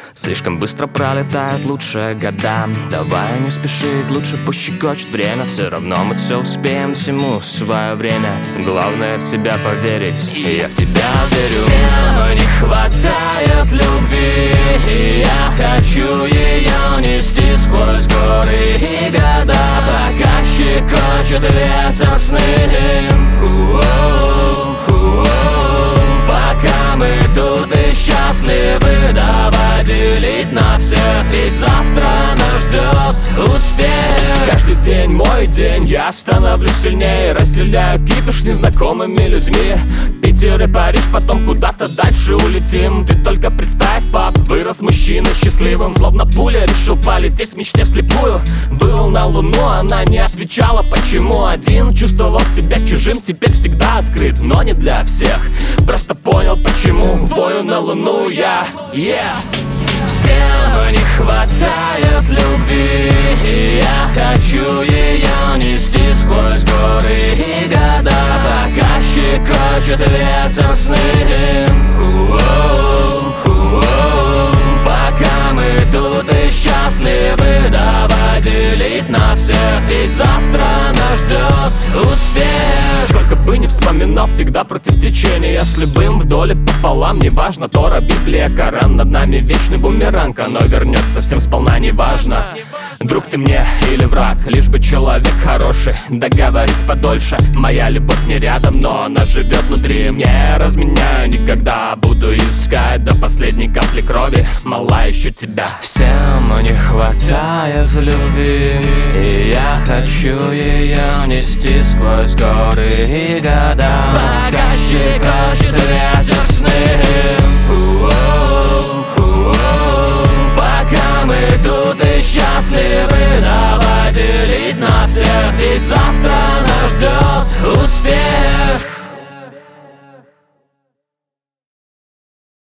Слишком быстро пролетают лучшие года. Давай не спешить, лучше пощекочет время. Все равно мы все успеем, всему свое время. Главное в себя поверить, и я в тебя верю. Всем не хватает любви, и я хочу ее нести сквозь горы и года, пока щекочет ветер сны. Пока мы тут и счастливы, давай делить на всех, ведь завтра нас ждет успех. Каждый день мой день, я становлюсь сильнее, разделяю кипиш с незнакомыми людьми. Питер и Париж, потом куда-то дальше улетим. Ты только представь, пап, вырос мужчина счастливым, словно пуля решил полететь в мечте вслепую. Вывел на луну, она не отвечала почему. Один чувствовал себя чужим, теперь всегда открыт, но не для всех. Просто понял почему вою на луну я, Всем не хватает любви, и я хочу ее нести сквозь горы и года, пока щекочет ветер сны. Пока мы тут и счастливы, давай делить на всех, ведь завтра нас ждет успех. Сколько бы ни вспоминал, всегда против течения. Если бы им вдоль и пополам, неважно, Тора, Библия, Коран, над нами вечный бумеранг. Оно вернется всем сполна, неважно, друг ты мне или враг, лишь бы человек хороший, договорить подольше. Моя любовь не рядом, но она живет внутри. Не разменяю никогда, буду искать до последней капли крови, мала еще тебя. Всем не хватает любви, и я хочу ее нести сквозь горы и года, пока щекочет ветер сны. Пока мы тут и счастливы, давай делить на всех, ведь завтра нас ждет успех.